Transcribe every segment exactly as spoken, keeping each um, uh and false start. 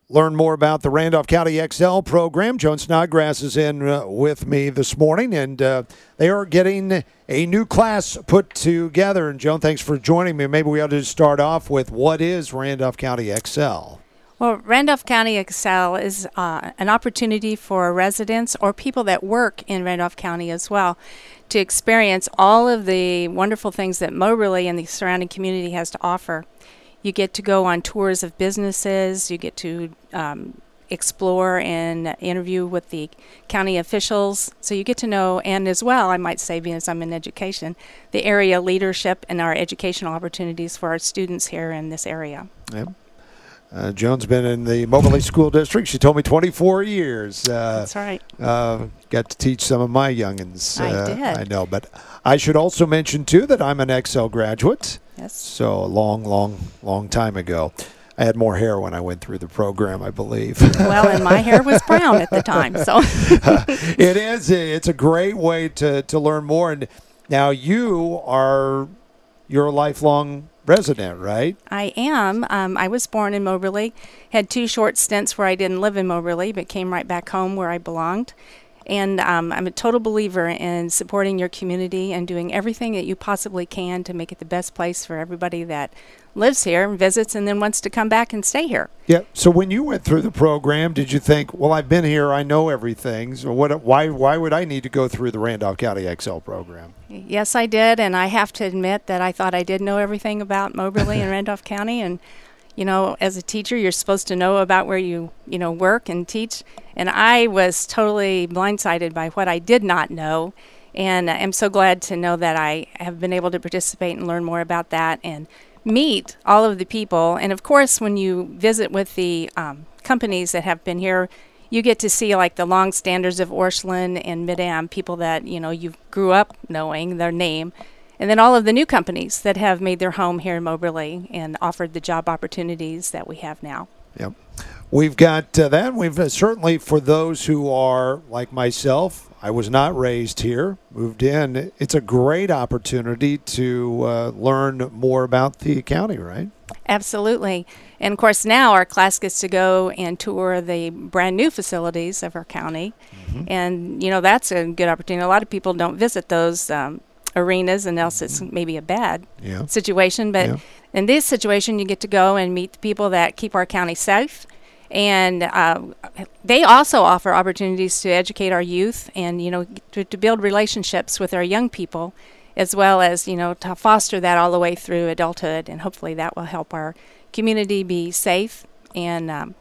learn more about the Randolph County X L program. Joan Snodgrass is in uh, with me this morning, and uh, they are getting a new class put together. And Joan, thanks for joining me. Maybe we ought to start off with what is Randolph County X L? Well, Randolph County X L is uh, an opportunity for residents or people that work in Randolph County as well to experience all of the wonderful things that Moberly and the surrounding community has to offer. You get to go on tours of businesses. You get to um, explore and interview with the county officials. So you get to know, and as well, I might say, being as I'm in education, the area leadership and our educational opportunities for our students here in this area. Yep. Uh, Joan's been in the Moberly School District. She told me twenty-four years. Uh, That's right. Uh, got to teach some of my youngins. I uh, did. I know, but I should also mention, too, that I'm an X L graduate. Yes. So a long, long, long time ago. I had more hair when I went through the program, I believe. Well, and my hair was brown at the time. So uh, it is. It's a great way to, to learn more. And now you are, you're a lifelong resident, right? I am. Um, I was born in Moberly, had two short stints where I didn't live in Moberly, but came right back home where I belonged. And um, I'm a total believer in supporting your community and doing everything that you possibly can to make it the best place for everybody that lives here and visits and then wants to come back and stay here. Yeah. So when you went through the program, did you think, well, I've been here, I know everything, so what? Why, why would I need to go through the Randolph County X L program? Yes, I did, and I have to admit that I thought I did know everything about Moberly and Randolph County, and you know, as a teacher, you're supposed to know about where you, you know, work and teach. And I was totally blindsided by what I did not know. And I'm so glad to know that I have been able to participate and learn more about that and meet all of the people. And of course, when you visit with the um, companies that have been here, you get to see like the long standers of Orscheln and Mid-Am, people that, you know, you grew up knowing their name. And then all of the new companies that have made their home here in Moberly and offered the job opportunities that we have now. Yep. We've got uh, that. We've uh, certainly, for those who are like myself, I was not raised here, moved in. It's a great opportunity to uh, learn more about the county, right? Absolutely. And of course, now our class gets to go and tour the brand new facilities of our county. Mm-hmm. And, you know, that's a good opportunity. A lot of people don't visit those um, arenas, and else it's maybe a bad yeah. situation. But yeah. in this situation, you get to go and meet the people that keep our county safe. And uh, they also offer opportunities to educate our youth and, you know, to, to build relationships with our young people, as well as, you know, to foster that all the way through adulthood. And hopefully that will help our community be safe and um,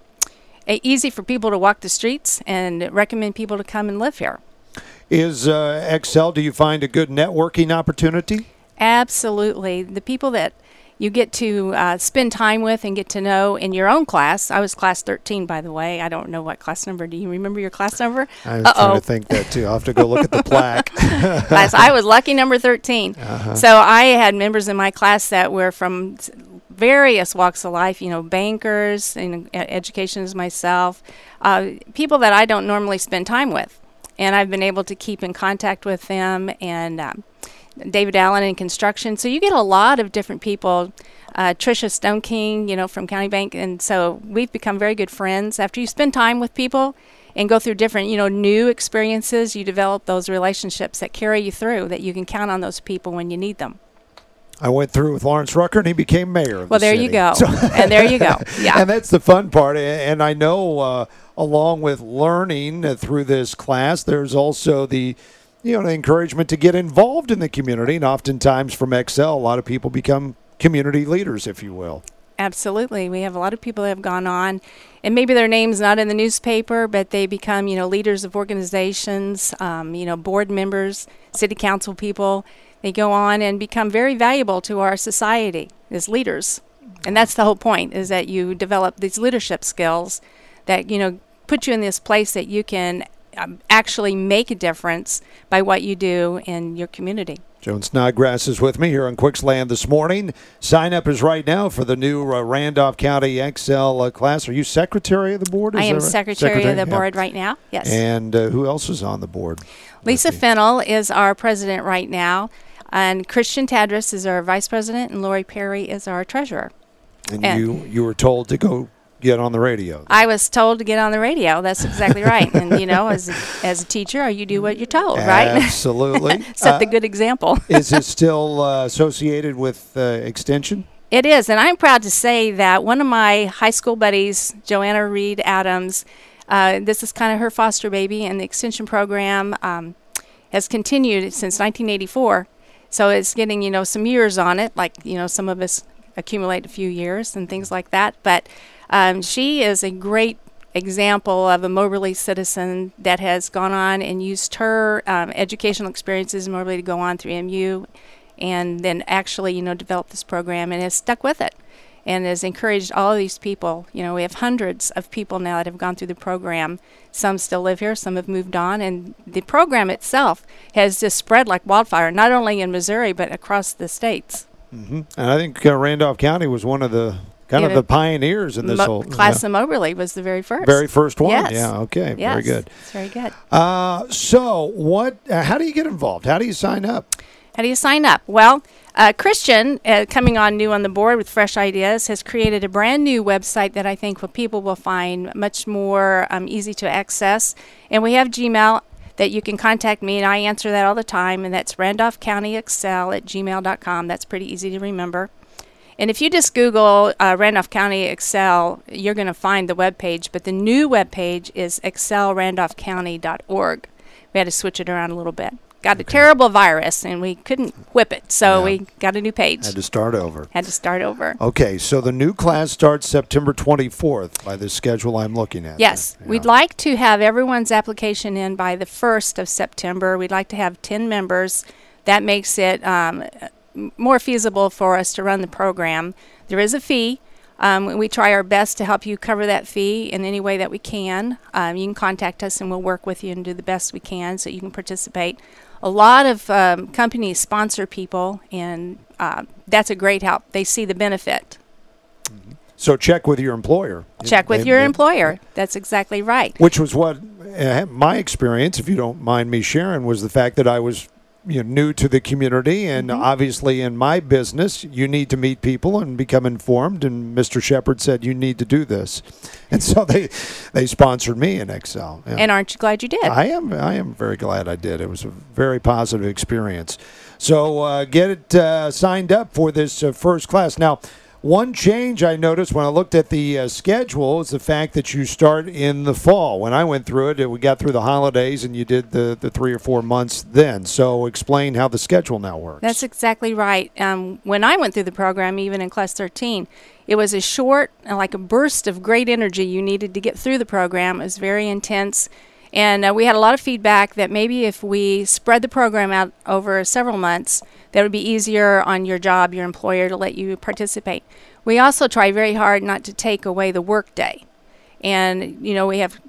easy for people to walk the streets, and recommend people to come and live here. Is uh, X L, do you find a good networking opportunity? Absolutely. The people that you get to uh, spend time with and get to know in your own class. I was class thirteen, by the way. I don't know what class number. Do you remember your class number? I was Uh-oh. trying to think that, too. I'll have to go look at the plaque. Class, I was lucky number thirteen. Uh-huh. So I had members in my class that were from various walks of life, you know, bankers, and education as myself, uh, people that I don't normally spend time with. And I've been able to keep in contact with them, and um, David Allen in construction. So you get a lot of different people. Uh, Tricia Stone King, you know, from County Bank. And so we've become very good friends. After you spend time with people and go through different, you know, new experiences, you develop those relationships that carry you through, that you can count on those people when you need them. I went through with Lawrence Rucker, and he became mayor of well, the there city. you go. So and there you go. Yeah. And that's the fun part. And I know uh, along with learning uh, through this class, there's also the, you know, the encouragement to get involved in the community. And oftentimes from X L, a lot of people become community leaders, if you will. Absolutely. We have a lot of people that have gone on, and maybe their name's not in the newspaper, but they become, you know, leaders of organizations, um, you know, board members, city council people. They go on and become very valuable to our society as leaders. And that's the whole point, is that you develop these leadership skills that, you know, put you in this place that you can um, actually make a difference by what you do in your community. Joan Snodgrass is with me here on Quicksland this morning. Sign up is right now for the new uh, Randolph County X L uh, class. Are you secretary of the board? Is I am that right? secretary, secretary of the yeah. board right now, yes. And uh, who else is on the board? Lisa Fennell is our president right now, and Christian Tadris is our vice president, and Lori Perry is our treasurer. And, and you, you were told to go get on the radio. I was told to get on the radio. That's exactly right. And, you know, as a, as a teacher, you do what you're told, right? Absolutely. Set uh, the good example. Is it still uh, associated with uh, Extension? It is, and I'm proud to say that one of my high school buddies, Joanna Reed Adams, uh, this is kind of her foster baby, and the Extension program um, has continued since nineteen eighty-four. So it's getting, you know, some years on it, like, you know, some of us accumulate a few years and things like that. But um, she is a great example of a Moberly citizen that has gone on and used her um, educational experiences in Moberly to go on through M U and then actually, you know, develop this program and has stuck with it and has encouraged all of these people. You know, we have hundreds of people now that have gone through the program. Some still live here, some have moved on, and the program itself has just spread like wildfire, not only in Missouri, but across the states. Mm-hmm. And I think uh, Randolph County was one of the kind Yeah, of the pioneers in this Mo- whole Class yeah. of Moberly was the very first. Very first one. Yes. Yeah. Okay. Yes. Very good. It's very good. Uh, so, what? Uh, how do you get involved? How do you sign up? How do you sign up? Well, uh, Christian, uh, coming on new on the board with fresh ideas, has created a brand new website that I think what people will find much more um, easy to access. And we have Gmail that you can contact me, and I answer that all the time, and that's Randolph County Excel at gmail dot com. That's pretty easy to remember. And if you just Google uh, Randolph County Excel, you're going to find the webpage, but the new webpage is excel randolph county dot org. We had to switch it around a little bit. Got a terrible virus, and we couldn't whip it, so Yeah. we got a new page. Had to start over. Had to start over. Okay, so the new class starts September twenty-fourth by the schedule I'm looking at. Yes, there. we'd Yeah. like to have everyone's application in by the first of September. We'd like to have ten members. That makes it um, m- more feasible for us to run the program. There is a fee. Um, we try our best to help you cover that fee in any way that we can. Um, you can contact us, and we'll work with you and do the best we can so you can participate. A lot of um, companies sponsor people, and uh, that's a great help. They see the benefit. So check with your employer. Check with They- your they- employer. That's exactly right. Which was what uh, my experience, if you don't mind me sharing, was the fact that I was you know, new to the community, and Mm-hmm. obviously in my business, you need to meet people and become informed. And Mister Shepard said you need to do this, and so they they sponsored me in Excel. Yeah. And aren't you glad you did? I am. I am very glad I did. It was a very positive experience. So uh, get it uh, signed up for this uh, first class. Now, one change I noticed when I looked at the uh, schedule is the fact that you start in the fall. When I went through it, we got through the holidays, and you did the, the three or four months then. So explain how the schedule now works. That's exactly right. Um, when I went through the program, even in class thirteen, it was a short, uh, like a burst of great energy you needed to get through the program. It was very intense. And uh, we had a lot of feedback that maybe if we spread the program out over several months, that would be easier on your job, your employer, to let you participate. We also try very hard not to take away the work day. And, you know, we have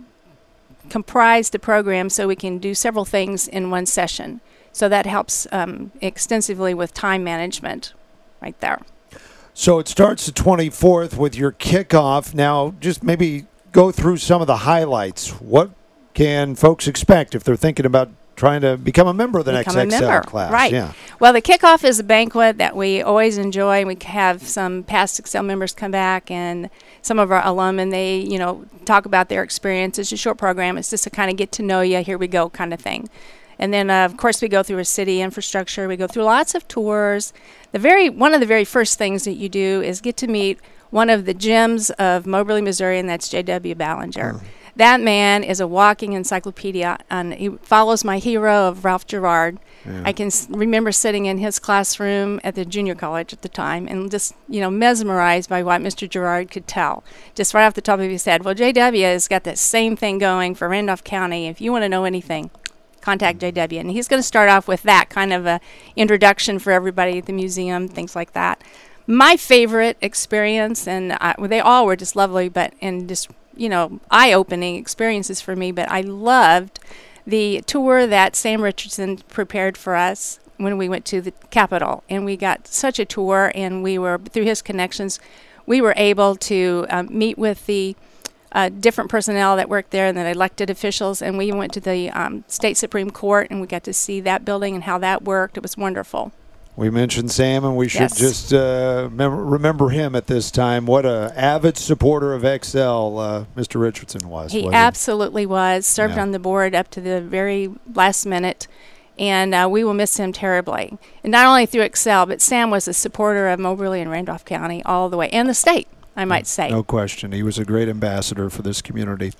comprised the program so we can do several things in one session. So that helps um, extensively with time management right there. So it starts the twenty-fourth with your kickoff. Now, just maybe go through some of the highlights. What can folks expect if they're thinking about trying to become a member of the Become next a Excel member. class? Right. Yeah. Well, the kickoff is a banquet that we always enjoy. We have some past Excel members come back, and some of our alum, and they, you know, talk about their experience. It's a short program. It's just to kind of get to know you. Here we go, kind of thing. And then, uh, of course, we go through a city infrastructure. We go through lots of tours. The very one of the very first things that you do is get to meet one of the gems of Moberly, Missouri, and that's J W Ballinger. Mm. That man is a walking encyclopedia, and he follows my hero of Ralph Girard. Yeah. I can s- remember sitting in his classroom at the junior college at the time and just, you know, mesmerized by what Mister Girard could tell. Just right off the top of his head. Well, J W has got that same thing going for Randolph County. If you want to know anything, contact J W. And he's going to start off with that kind of a introduction for everybody at the museum, things like that. My favorite experience, and I, well, they all were just lovely, but and just, you know, eye-opening experiences for me, but I loved the tour that Sam Richardson prepared for us when we went to the Capitol. And we got such a tour, and we were, through his connections, we were able to um, meet with the uh, different personnel that worked there and the elected officials, and we went to the um, State Supreme Court, and we got to see that building and how that worked. It was wonderful. We mentioned Sam, and we should Yes. just uh, mem- remember him at this time. What a avid supporter of Excel uh, Mister Richardson was. He wasn't absolutely was. Served Yeah. on the board up to the very last minute, and uh, we will miss him terribly. And not only through Excel, but Sam was a supporter of Moberly and Randolph County all the way, and the state, I might say. No question. He was a great ambassador for this community.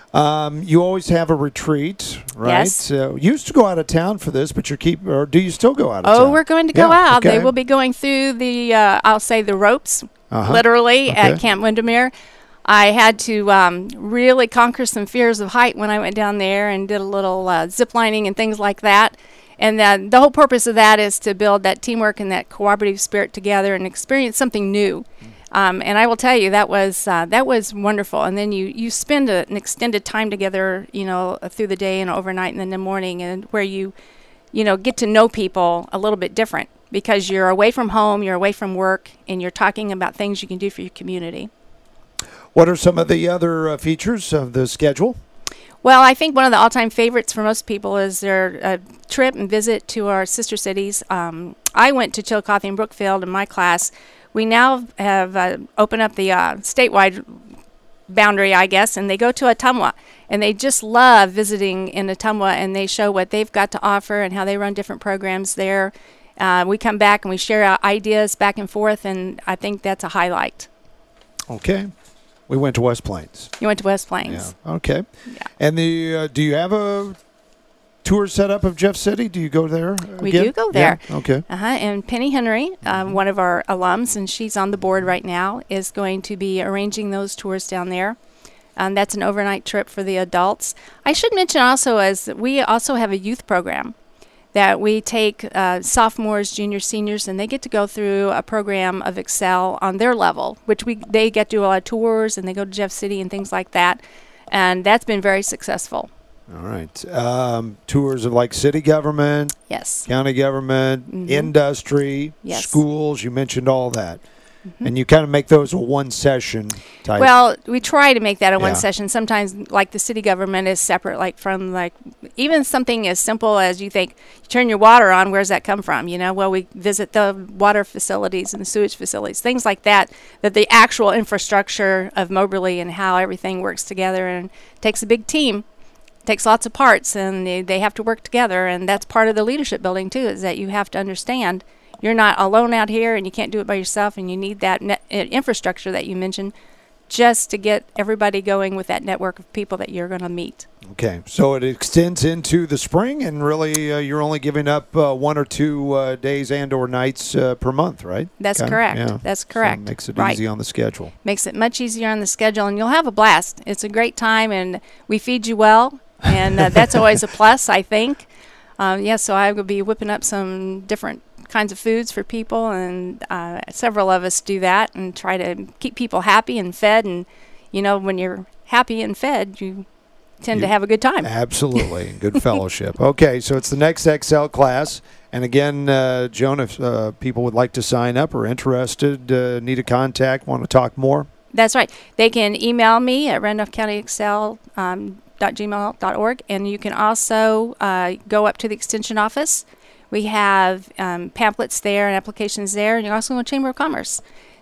Um, you always have a retreat, right? Yes. Uh, you used to go out of town for this, but you keep, or do you still go out of Oh, town? we're going to go Yeah, out. They okay. will be going through the, uh, I'll say, the ropes, Uh-huh. literally, Okay. at Camp Windermere. I had to um, really conquer some fears of height when I went down there and did a little uh, zip lining and things like that. And uh, the whole purpose of that is to build that teamwork and that cooperative spirit together and experience something new. Um, and I will tell you that was uh, that was wonderful. And then you you spend a, an extended time together, you know, through the day and overnight and in the morning, and where you, you know, get to know people a little bit different because you're away from home, you're away from work, and you're talking about things you can do for your community. What are some of the other uh, features of the schedule? Well, I think one of the all-time favorites for most people is their uh, trip and visit to our sister cities. Um, I went to Chillicothe and Brookfield in my class. We now have uh, opened up the uh, statewide boundary, I guess, and they go to Ottumwa. And they just love visiting in Ottumwa, and they show what they've got to offer and how they run different programs there. Uh, we come back and we share our ideas back and forth, and I think that's a highlight. Okay. We went to West Plains. You went to West Plains. Yeah. Okay. Yeah. And the uh, do you have a tour set up of Jeff City? Do you go there? We again? do go there. Yeah? Okay. Uh-huh. And Penny Henry, um, Mm-hmm. one of our alums, and she's on the board right now, is going to be arranging those tours down there. Um, that's an overnight trip for the adults. I should mention also as that we also have a youth program that we take uh, sophomores, juniors, seniors, and they get to go through a program of Excel on their level, which we they get to do a lot of tours, and they go to Jeff City and things like that. And that's been very successful. All right. Um, tours of like city government, Yes. county government, Mhm. industry, Yes. schools. You mentioned all that. Mhm. And you kind of make those a one session type. Well, we try to make that a one Yeah. session. Sometimes, like the city government is separate, like from like even something as simple as you think you turn your water on. Where's that come from? You know, well, we visit the water facilities and the sewage facilities, things like that. That the actual infrastructure of Moberly and how everything works together, and it takes a big team, takes lots of parts, and they, they have to work together. And that's part of the leadership building too, is that you have to understand. You're not alone out here, and you can't do it by yourself, and you need that net, uh, infrastructure that you mentioned just to get everybody going with that network of people that you're going to meet. Okay. So it extends into the spring, and really uh, you're only giving up uh, one or two uh, days and or nights uh, per month, right? That's Okay. correct. Yeah. That's So correct. it makes it Right. easy on the schedule. Makes it much easier on the schedule, and you'll have a blast. It's a great time, and we feed you well, and uh, that's always a plus, I think. Um, yeah, so I will be whipping up some different kinds of foods for people, and uh, several of us do that and try to keep people happy and fed. And you know, when you're happy and fed, you tend You- to have a good time. Absolutely. Good fellowship. Okay, so it's the next Excel class. And again, uh, Joan, if uh, people would like to sign up or interested, uh, need a contact, want to talk more, That's right. They can email me at randolph county excel um, dot gmail dot org, and you can also uh, go up to the extension office. We have um, pamphlets there and applications there, and you're also in the Chamber of Commerce.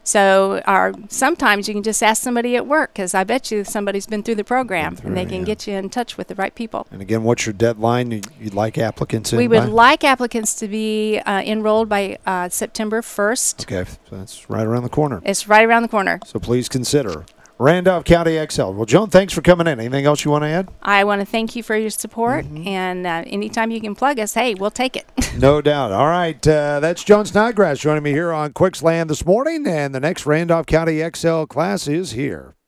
So our, sometimes you can just ask somebody at work, because I bet you somebody's been through the program, through and they it, can yeah. get you in touch with the right people. and again, what's your deadline? You- You'd like applicants in We would by? like applicants to be uh, enrolled by uh, September first. Okay, so that's right around the corner. It's right around the corner. So please consider. Randolph County Excel. Well, Joan, thanks for coming in. Anything else you want to add? I want to thank you for your support, Mm-hmm. and uh, anytime you can plug us, hey, we'll take it. No doubt. All right. Uh, that's Joan Snodgrass joining me here on Quicks Land this morning, and the next Randolph County Excel class is here.